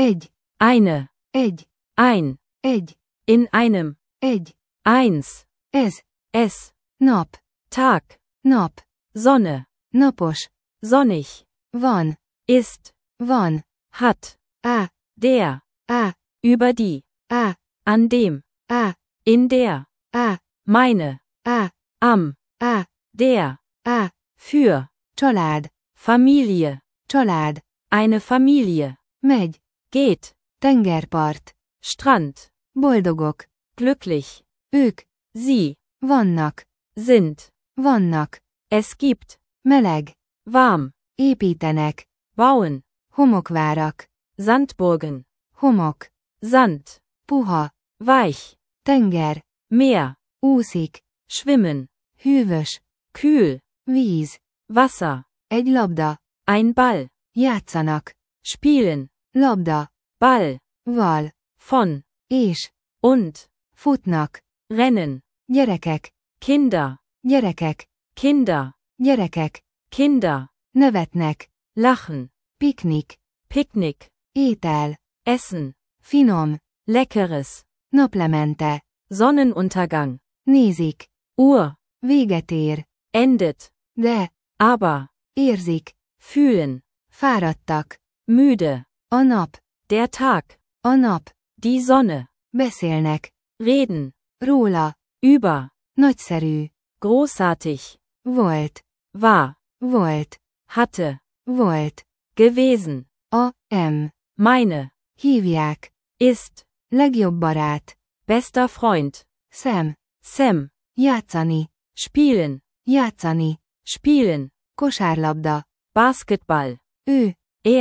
Egy. Eine. Egy. Ein. Egy. In einem. Egy. Eins. Ez. Es. Nap. Tag. Nap. Sonne. Napos. Sonnig. Van. Ist. Van. Hat. A. Der. A. Über die. A. An dem. A. In der. A. Meine. A. Am. A. Der. A. Für. Család. Familie. Család. Eine Familie. Megy. Geht. Tengerpart. Strand. Boldogok. Glücklich. Ők. Sie. Vannak. Sind. Vannak. Es gibt. Meleg. Warm. Építenek. Bauen. Homokvárak. Sandburgen. Homok. Sand. Puha. Weich. Tenger. Meer. Úszik. Schwimmen. Hűvös. Kühl. Víz. Wasser. Egy labda. Ein Ball. Játszanak. Spielen. Labda. Ball. Val. Von. És. Und. Futnak. Rennen. Gyerekek. Kinder. Gyerekek. Kinder. Gyerekek. Kinder. Nevetnek. Lachen. Piknik. Picknick. Étel. Essen. Finom. Leckeres. Naplemente. Sonnenuntergang. Nézik. Uhr. Véget ér. Endet. De. Aber. Érzik. Fühlen. Fáradtak. Müde. A nap. Der Tag. A nap. Die Sonne. Beszélnek. Reden. Róla. Über. Nagyszerű. Großartig. Volt. War. Volt. Hatte. Volt. Gewesen. A. Meine. Hívják. Ist. Legjobb barát. Bester Freund. Szem. Sam. Játszani. Spielen. Játszani. Spielen. Kosárlabda. Basketball. Ő.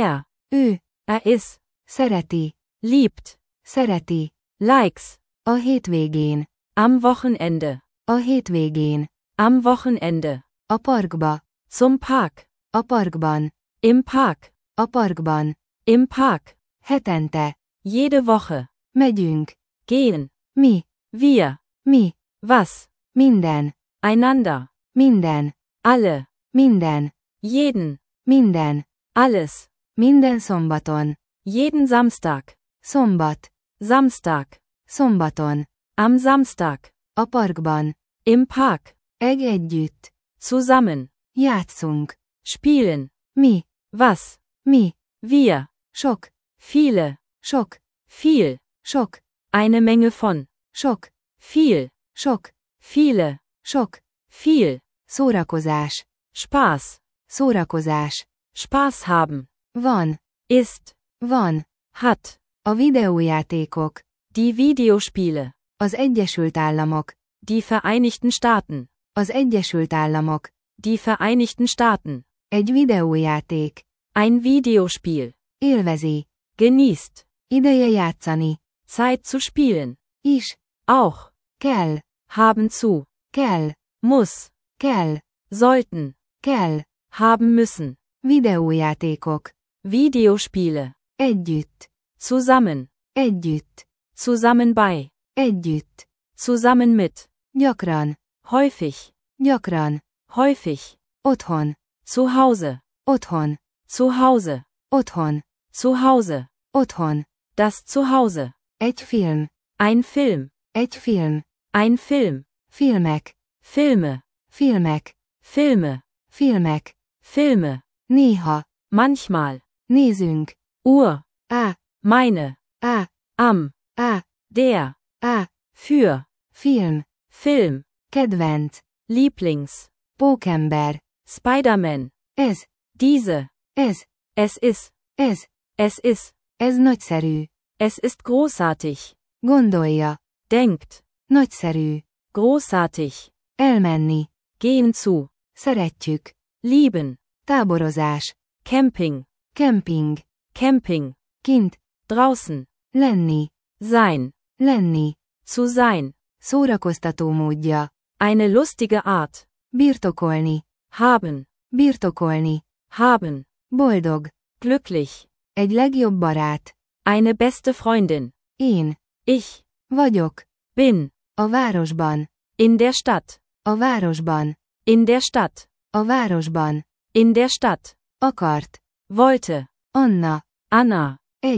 Ő. Ist. Szereti. Liebt. Szereti. Likes. A hétvégén. Am Wochenende. A hétvégén. Am Wochenende. A parkba. Zum Park. A parkban. Im Park. A parkban. Im Park. Hetente. Jede Woche. Megyünk. Gehen. Mi. Wir. Mi. Was. Minden. Einander. Minden. Alle. Minden. Jeden. Minden. Alles. Minden szombaton. Jeden Samstag. Szombat. Samstag. Szombaton. Am Samstag. A parkban. Im Park. Együtt. Zusammen. Játszunk. Spielen. Mi. Was. Mi. Wir. Sok. Viele. Sok. Viel. Sok. Eine Menge von. Sok. Viel. Sok. Viele. Sok. Viel. Szórakozás. Spaß. Szórakozás. Spaß haben. Van. Ist. Van. Hat. A videójátékok. Die Videospiele. Az Egyesült Államok. Die Vereinigten Staaten. Az Egyesült Államok. Die Vereinigten Staaten. Egy videójáték. Ein Videospiel. Élvezi. Genießt. Ideje játszani. Zeit zu spielen. Is. Auch. Kell. Haben zu. Kell. Muss. Kell. Sollten. Kell. Haben müssen. Videójátékok. Videospiele. Együtt. Zusammen. Együtt. Zusammen bei. Együtt. Zusammen mit. Gyakran. Häufig. Gyakran. Häufig. Otthon. Zu Hause. Otthon. Zu Hause. Otthon. Zu Hause. Otthon. Das Zuhause. Egy film. Ein Film. Egy film. Ein Film. Filmek. Filme. Filmek. Filme. Filmek. Filme. Néha. Manchmal. Nézünk. Uhr. A. Meine. A. Am. A. Der. A. Für. Film. Film. Kedvenc. Lieblings. Pókember. Spider-Man. Ez. Diese. Ez. Es ist. Ez. Es ist. Ez nagyszerű. Es ist großartig. Gondolja. Denkt. Nagyszerű. Großartig. Elmenni. Gehen zu. Szeretjük. Lieben. Táborozás. Camping. Camping. Camping. Kint. Draußen. Lenni. Sein. Lenni. Zu sein. Szórakoztató módja. Eine lustige Art. Birtokolni. Haben. Birtokolni. Haben. Boldog. Glücklich. Egy legjobb barát. Eine beste Freundin. Én. Ich. Vagyok. Bin. A városban. In der Stadt. A városban. In der Stadt. A városban. In der Stadt. Akart. Wollte. Anna. Anna. Egy.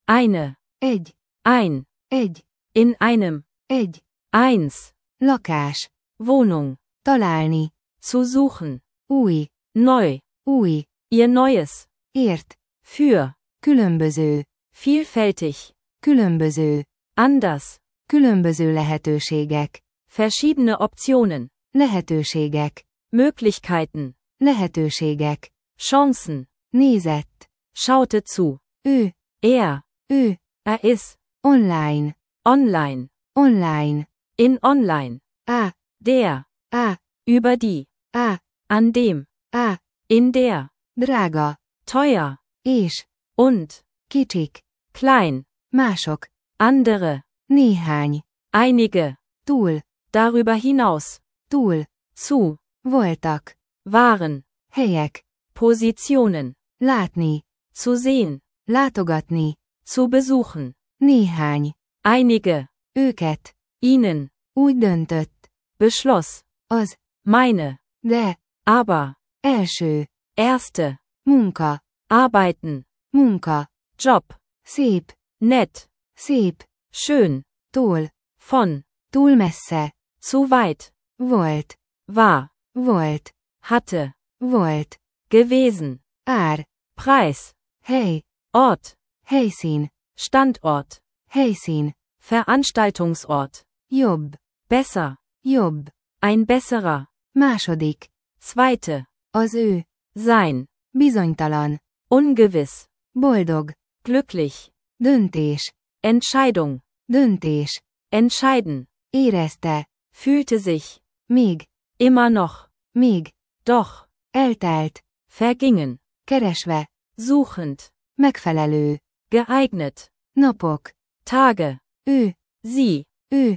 Eine. Egy. Ein. Egy. In einem. Egy. Eins. Lakás. Wohnung. Találni. Zu suchen. Új. Neu. Új. Ihr Neues. Ért. Für. Különböző. Vielfältig. Különböző. Anders. Különböző lehetőségek. Verschiedene Optionen. Lehetőségek. Möglichkeiten. Lehetőségek. Chancen. Nézett. Schaute zu. Ő. Er ist. Online. Online. Online. In online. A. Der. Über die. A. An dem. In der. Drága. Teuer. És. Und. Kicsik. Klein. Mások. Andere. Néhány. Einige. Túl. Darüber hinaus. Túl. Zu. Voltak. Waren. Helyek. Positionen. Látni. Zu sehen. Látogatni. Zu besuchen. Néhány. Einige. Őket. Ihnen. Úgy döntött. Beschloss. Az. Meine. De. Aber. Első. Erste. Munka. Arbeiten. Munka. Job. Szép. Nett. Szép. Schön. Túl. Von. Túl messze. Zu weit. Volt. War. Volt. Hatte. Volt. Gewesen. Ár. Preis. Hely. Ort. Helyszín. Standort. Helyszín. Veranstaltungsort. Jobb. Besser. Jobb. Ein besserer. Második. Zweite. Az ő. Sein. Bizonytalan. Ungewiss. Boldog. Glücklich. Döntés. Entscheidung. Döntés. Entscheiden. Érezte. Fühlte sich. Még. Immer noch. Még. Doch. Eltelt. Vergingen. Keresve. Suchend. Megfelelő. Geeignet. Napok. Tage. Ő. Sie. Ő.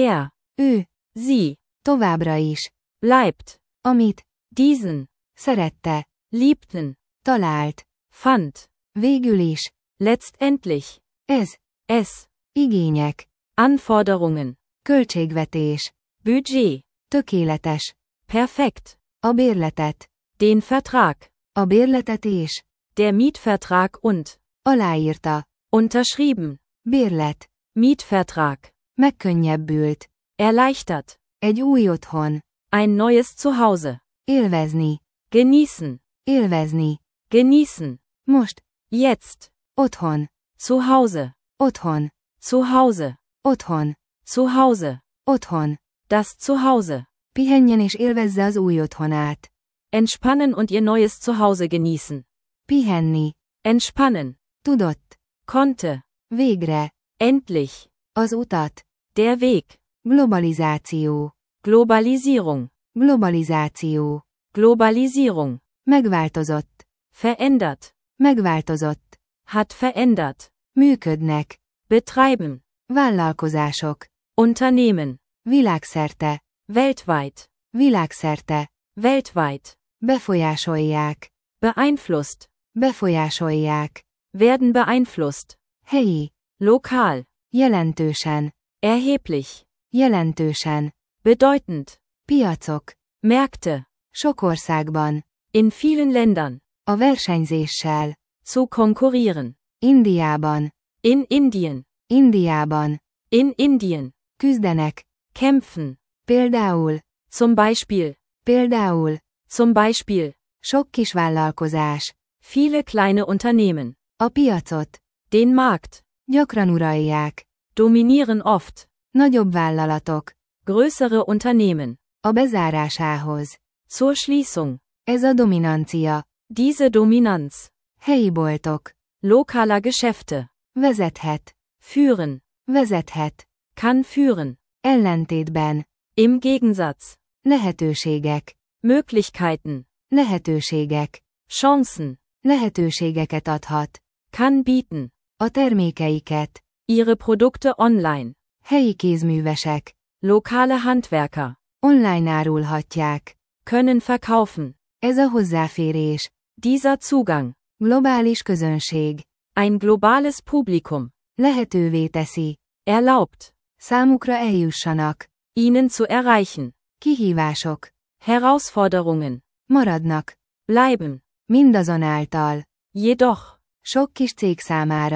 Er. Ő. Sie. Továbbra is. Bleibt. Amit. Diesen. Szerette. Liebten. Talált. Fand. Végül is. Letztendlich. Ez. Es. Igények. Anforderungen. Költségvetés. Budget. Tökéletes. Perfekt. A bérletet. Den Vertrag. A bérletet és. Der Mietvertrag und. Aláírta. Unterschrieben. Bérlet. Mietvertrag. Megkönnyebbült. Erleichtert. Egy új otthon. Ein neues Zuhause. Élvezni. Genießen. Élvezni. Genießen. Most. Jetzt. Otthon. Zuhause. Otthon. Zuhause. Otthon. Zuhause. Otthon. Das Zuhause. Pihenjen és élvezze az új otthonát. Entspannen und ihr neues Zuhause genießen. Pihenni. Entspannen. Tudott. Konnte. Végre. Endlich. Az utat. Der Weg. Globalizáció. Globalisierung. Globalizáció. Globalisierung. Megváltozott. Verändert. Megváltozott. Hat verändert. Működnek. Betreiben. Vállalkozások. Unternehmen. Világszerte. Weltweit. Világszerte. Weltweit. Befolyásolják. Beeinflusst. Befolyásolják. Werden beeinflusst. Helyi. Lokal. Jelentősen. Erheblich. Jelentősen. Bedeutend. Piacok. Märkte. Sok országban. In vielen Ländern. A versenyzéssel. Zu konkurrieren. Indiában. In Indien. Indiában. In Indien. Küzdenek. Kämpfen. Például. Zum Beispiel. Például. Zum Beispiel. Sok kisvállalkozás. Viele kleine Unternehmen. A piacot. Den Markt. Gyakran uralják. Dominieren oft. Nagyobb vállalatok. Größere Unternehmen. A bezárásához. Zur Schließung. Ez a dominancia. Diese Dominanz. Helyi boltok. Lokaler Geschäfte. Vezethet. Führen. Vezethet. Kann führen. Ellentétben. Im Gegensatz. Lehetőségek. Möglichkeiten. Lehetőségek. Chancen. Lehetőségeket adhat. Kann bieten. A termékeiket. Ihre Produkte online. Helyi kézművesek. Lokale Handwerker. Online árulhatják. Können verkaufen. Ez a hozzáférés. Dieser Zugang. Globális közönség. Ein globales Publikum. Lehetővé teszi. Erlaubt. Számukra eljussanak. Ihnen zu erreichen. Kihívások. Herausforderungen. Maradnak. Bleiben. Mindazonáltal. Jedoch. Sok kis cég számára.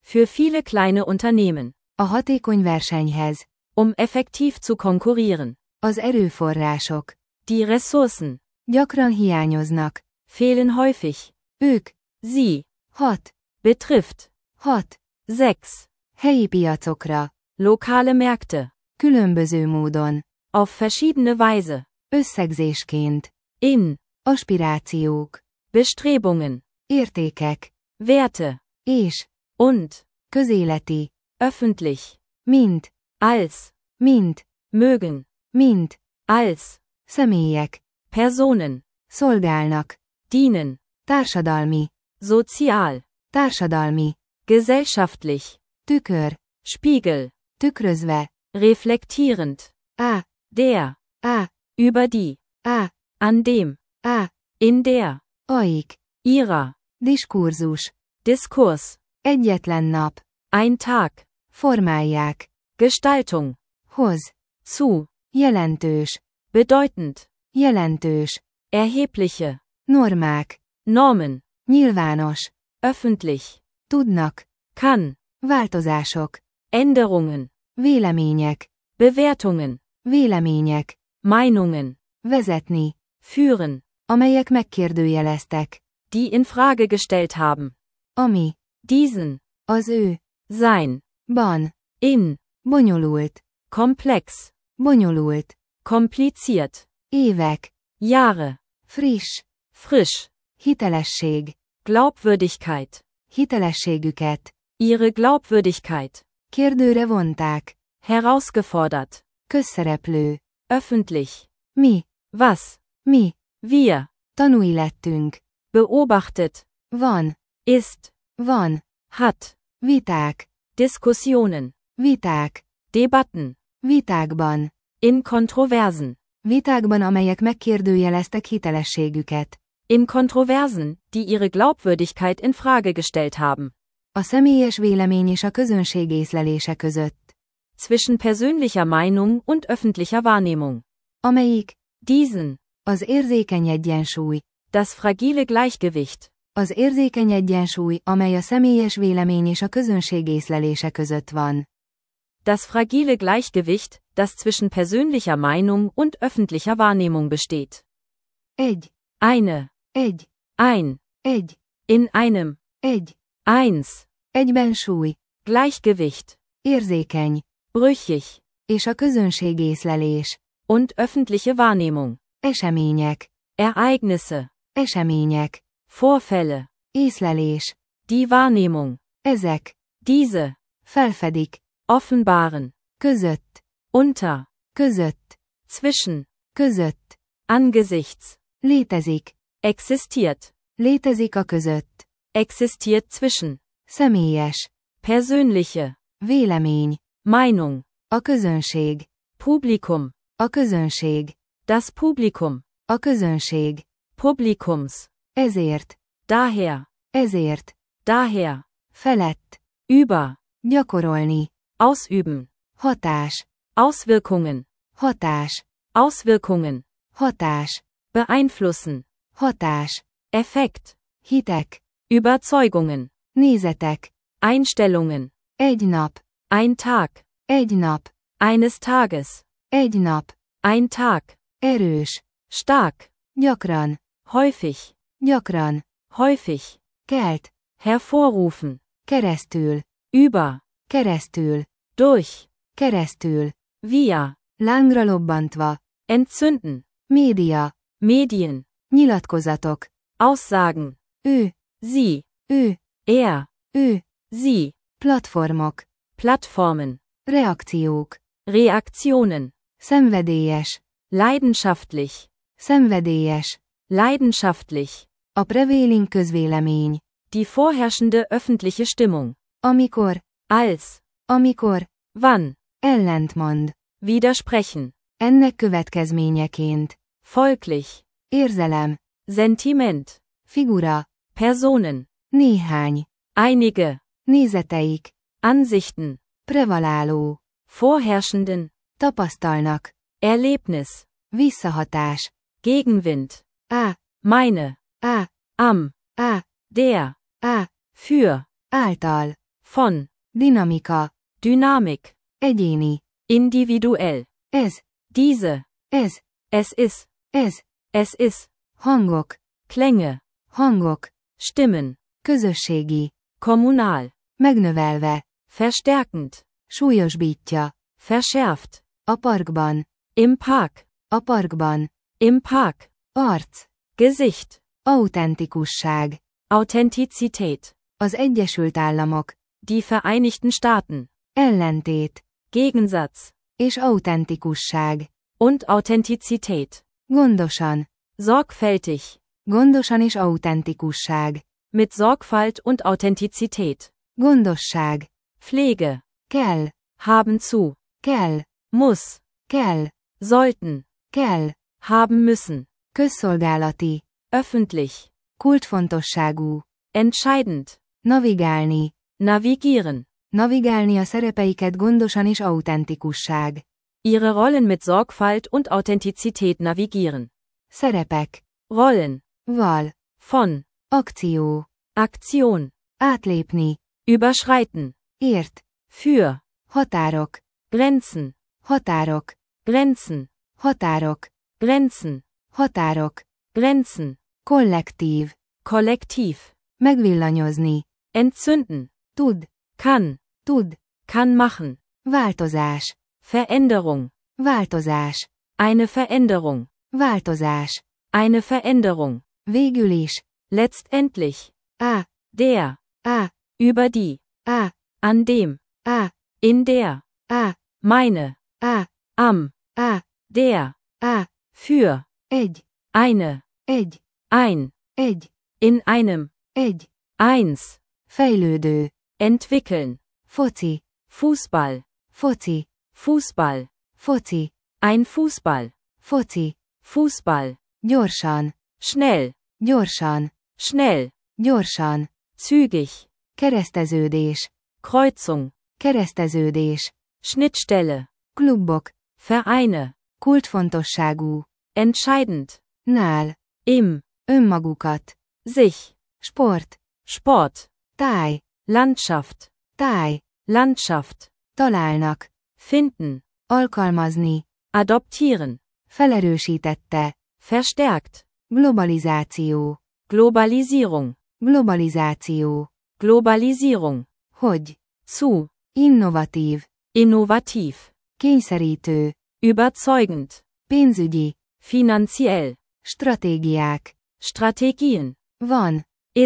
Für viele kleine Unternehmen. A hatékony versenyhez. Effektiv zu konkurrieren. Az erőforrások. Die Ressourcen. Gyakran hiányoznak. Fehlen häufig. Ők. Sie. 6. Betrifft. 6. 6. Helyi piacokra. Lokale Märkte. Különböző módon. Auf verschiedene Weise. Összegzésként. In. Aspirációk. Bestrebungen. Értékek. Werte. És. Und. Közéleti. Öffentlich. Mint. Als. Mint. Mögen. Mint. Als. Személyek. Personen. Szolgálnak. Dienen. Társadalmi. Sozial. Társadalmi. Gesellschaftlich. Tükör. Spiegel. Tükrözve. Reflektierend. A. Der. A. Über die. A. An dem. A. In der. Aik. Ihrer. Diskurzus. Diskurs. Egyetlen nap. Ein Tag. Formálják. Gestaltung. Hoz. Zu. Jelentős. Bedeutend. Jelentős. Erhebliche. Normák. Normen. Nyilvános. Öffentlich. Tudnak. Kann. Változások. Änderungen. Vélemények. Bewertungen. Vélemények. Meinungen. Vezetni. Führen. Amelyek megkérdőjeleztek. Die in Frage gestellt haben. Ami. Diesen. Az ő. Sein. Ban. In. Bonyolult. Komplex. Bonyolult. Kompliziert. Évek. Jahre. Friss. Frisch. Hitelesség. Glaubwürdigkeit. Hitelességüket. Ihre Glaubwürdigkeit. Kérdőre vonták. Herausgefordert. Közszereplő. Öffentlich. Mi. Was. Mi. Wir. Tanúi lettünk. Beobachtet. Van. Ist. Van. Hat. Viták. Diskussionen. Viták. Debatten. Vitákban. In Kontroversen. Vitákban, amelyek megkérdőjeleztek hitelességüket. In Kontroversen, die ihre Glaubwürdigkeit in Frage gestellt haben. A személyes vélemény és a közönség észlelése között. Zwischen persönlicher Meinung und öffentlicher Wahrnehmung. Amelyik. Diesen. Az érzékeny egyensúly. Das fragile Gleichgewicht. Az érzékeny egyensúly, amely a személyes vélemény és a közönség észlelése között van. Das fragile Gleichgewicht, das zwischen persönlicher Meinung und öffentlicher Wahrnehmung besteht. Egy. Eine. Egy. Ein. Egy. In einem. Egy. Eins. Egybensúly. Gleichgewicht. Érzékeny. Brüchig. És a közönség észlelés. Und öffentliche Wahrnehmung. Események. Ereignisse. Események. Vorfälle. Észlelés. Die Wahrnehmung. Ezek. Diese. Felfedik. Offenbaren. Között. Unter. Között. Zwischen. Között. Angesichts. Létezik. Existiert. Létezik a között. Existiert zwischen. Személyes. Persönliche. Vélemény. Meinung. A közönség. Publikum. A közönség. Das Publikum. A közönség. Publikums. Ezért. Daher. Ezért. Daher. Felett. Über. Gyakorolni. Ausüben. Hatás. Auswirkungen. Hatás. Auswirkungen. Hatás. Beeinflussen. Hatás. Effekt. Hitek. Überzeugungen. Nézetek. Einstellungen. Egy nap. Ein Tag. Egy nap. Eines Tages. Egy nap. Ein Tag. Erős. Stark. Gyakran. Häufig. Gyakran. Häufig. Kelt. Hervorrufen. Keresztül. Über. Keresztül. Durch. Keresztül. Via. Lángra lobbantva. Entzünden. Média. Medien. Nyilatkozatok. Aussagen. Ő. Sie. Ő. Er. Ő. Sie. Platformok. Plattformen. Reakciók. Reaktionen. Szenvedélyes. Leidenschaftlich. Szenvedélyes. Leidenschaftlich. A prevailing közvélemény. Die vorherrschende öffentliche Stimmung. Amikor. Als. Amikor. Wann. Ellentmond. Widersprechen. Ennek következményeként. Folglich. Érzelem. Sentiment. Figura. Personen. Néhány. Einige. Nézeteik. Ansichten. Prevaláló. Vorherrschenden. Tapasztalnak. Erlebnis. Visszahatás. Gegenwind. A. Meine. A. Am. A. Der. A. Für. Által. von, dinamika, Dynamik, egyéni, individuell, ez, diese, ez, es ist, hangok, Klänge, hangok, Stimmen, közösségi, kommunal, megnövelve, verstärkend, súlyosbítja, verschärft, a parkban, im Park, a parkban, im Park, arc, Gesicht, autentikusság, Authentizität, az Egyesült Államok, die Vereinigten Staaten, ellentét, Gegensatz, és autentikusság, und Authentizität, gondosan, sorgfältig, gondosan és autentikusság, mit Sorgfalt und Authentizität, gondosság, Pflege, kell, haben zu, kell, muss, kell, sollten, kell, haben müssen, közszolgálati, öffentlich, kulcsfontosságú, entscheidend, navigálni, navigieren, navigálni a szerepeiket gondosan és autentikusság, ihre Rollen mit Sorgfalt und Authentizität navigieren, szerepek, Rollen, val, von, akció, Aktion, átlépni, überschreiten, ért, für, határok, Grenzen, határok, Grenzen, határok, Grenzen, határok, Grenzen, kollektív, kollektiv, megvillanyozni, entzünden, tud, kann machen, változás, Veränderung, változás, eine Veränderung, változás, eine Veränderung, végül is, letztendlich, á, der, á, über die, á, an dem, á, in der, á, meine, á, am, á, der, á, für, egy, eine, egy, ein, egy, in einem, egy, eins, fejlődő, entwickeln, foci, Fußball, foci, Fußball, foci, ein Fußball, foci, Fußball, gyorsan, schnell, gyorsan, schnell, gyorsan, zügig, kereszteződés, Kreuzung, kereszteződés, Schnittstelle, klubok, Vereine, kulcsfontosságú, entscheidend, nál, im, önmagukat, sich, sport, Sport, táj, Landschaft, táj, Landschaft, találnak, finden, alkalmazni, adoptieren, felerősítette, verstärkt, globalizáció, Globalisierung, globalizáció, Globalisierung, hogy, zu, innovatív, innovativ, kényszerítő, überzeugend, pénzügyi, finanziell, stratégiák, Strategien, van,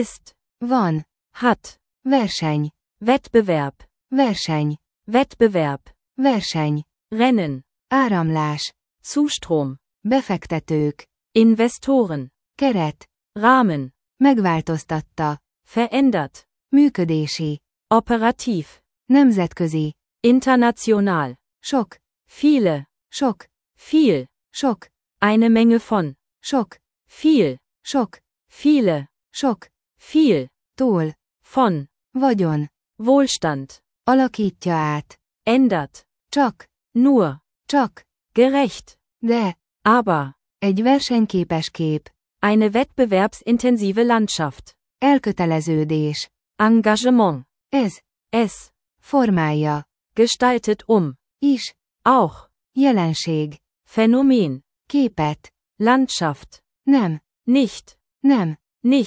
ist, hat, verseny, Wettbewerb, verseny, Wettbewerb, verseny, Rennen, áramlás, Zustrom, befektetők, Investoren, keret, Rahmen, megváltoztatta, verändert, működési, operativ, nemzetközi, international, sok, viele, sok, viel, sok, eine Menge von, sok, viel, sok, viele, sok, viel, tól, von, vagyon, Wohlstand, alakítja át, ändert, csak, nur, csak, gerecht, de, aber, egy versenyképes kép, eine wettbewerbsintensive Landschaft, elköteleződés, Engagement, ez, formálja, gestaltet is, auch, jelenség, Phänomen, képet, Landschaft, nem, nicht,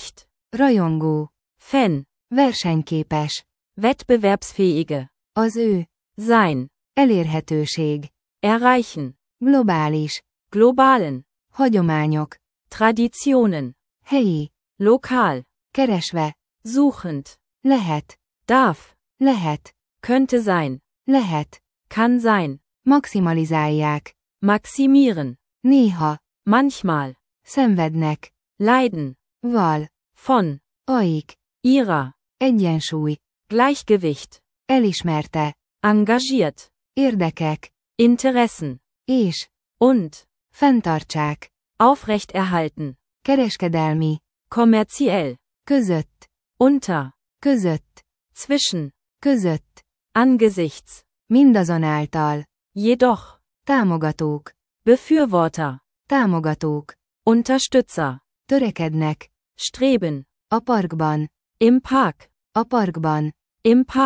rajongó, Fan, versenyképes, wettbewerbsfähige, az ő, sein, elérhetőség, erreichen, globális, globalen, hagyományok, Traditionen, helyi, lokal, keresve, suchend, lehet, darf, könnte sein, lehet, kann sein, maximalizálják, maximieren, néha, manchmal, szenvednek, leiden, val, von, aik, ihrer, egyensúly, Gleichgewicht, elismerte, engagiert, érdekek, Interessen, és, und, fenntartsák, aufrechterhalten, kereskedelmi, kommerziell, között, unter, zwischen, angesichts, mindazonáltal, jedoch, támogatók, Befürworter, Unterstützer, törekednek, streben, a parkban, im Park, a parkban, im Park,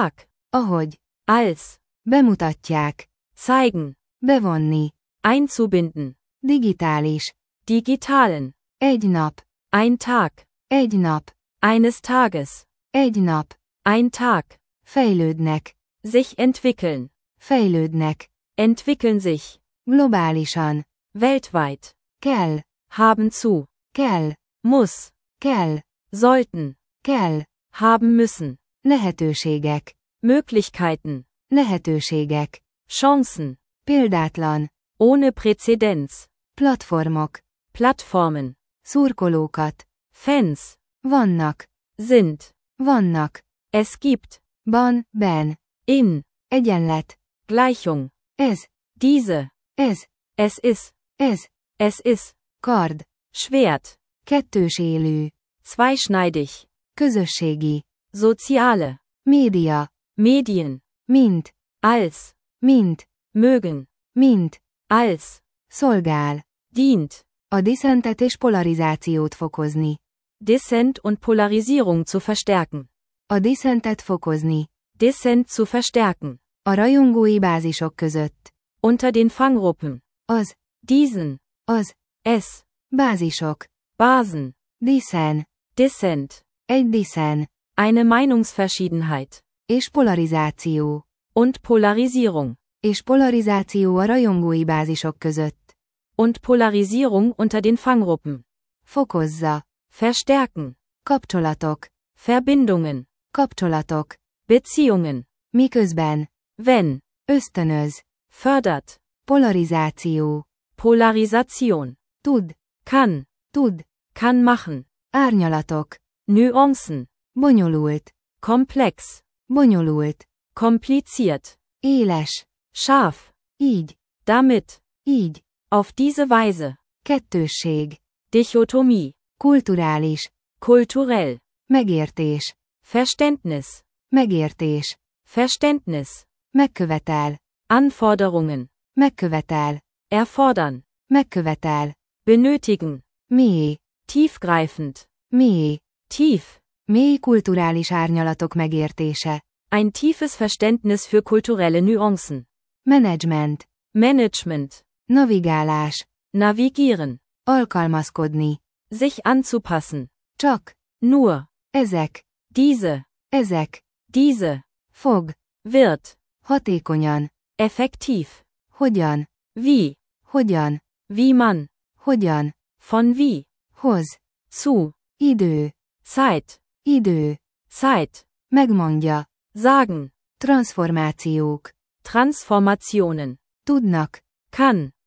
Ahogy. Als. Bemutatják. Zeigen. Bevonni. Einzubinden. Digitális. Digitalen. Egy nap. Ein Tag. Egy nap. Eines Tages. Egy nap. Ein Tag. Fejlődnek. Sich entwickeln. Fejlődnek. Entwickeln sich. Globálisan. Weltweit. Kell. Haben zu. Kell. Muss. Kell. Sollten. Kell. Haben müssen. Lehetőségek. Möglichkeiten. Lehetőségek. Chancen. Példátlan. Ohne Präzedenz. Platformok. Plattformen. Szurkolókat. Fans. Vannak. Sind. Vannak. Es gibt. Ben. In. Egyenlet. Gleichung. Ez. Diese. Ez. Es ist. Ez. Es ist. Kard. Schwert. Kettős élő. Zweischneidig. Közösségi. Soziale. Média. Medien. Mint. Als. Mint. Mögen. Mint. Als. Szolgál. Dient. A diszentet és polarizációt fokozni. Dissent und Polarisierung zu verstärken. A diszentet fokozni. Dissent zu verstärken. A rajongói bázisok között. Unter den Fanggruppen. Az. Diesen. Az. Es. Bázisok. Basen. Diszen. Dissent. Egy diszen. Eine Meinungsverschiedenheit. És polarizáció. Und Polarisierung. És polarizáció a rajongói bázisok között. Und Polarisierung unter den Fanggruppen. Fokozza. Verstärken. Kapcsolatok. Verbindungen. Kapcsolatok. Beziehungen. Miközben. Wenn. Ösztönöz. Fördert. Polarizáció. Polarisation. Tud. Kann. Tud. Kann machen. Árnyalatok. Nuancen. Bonyolult. Komplex. Bonyolult. Kompliziert. Éles. Scharf. Így. Damit. Így. Auf diese Weise. Kettősség. Dichotomie. Kulturális. Kulturell. Megértés. Verständnis. Megértés. Verständnis. Megkövetel. Anforderungen. Megkövetel. Erfordern. Megkövetel. Benötigen. Mély. Tiefgreifend. Mély. Tief. Mély kulturális árnyalatok megértése. Ein tiefes Verständnis für kulturelle Nuancen. Menedzsment. Management. Navigálás. Navigieren. Alkalmazkodni. Sich anzupassen. Csak. Nur. Ezek. Diese. Ezek. Diese. Fog. Wird. Hatékonyan. Effektiv. Hogyan. Wie. Hogyan. Wie man. Hogyan. Von wie. Hoz. Zu. Idő. Zeit. Idő. Zeit. Megmondja. Sagen. Transformációk. Transformationen. Tudnak. Kann.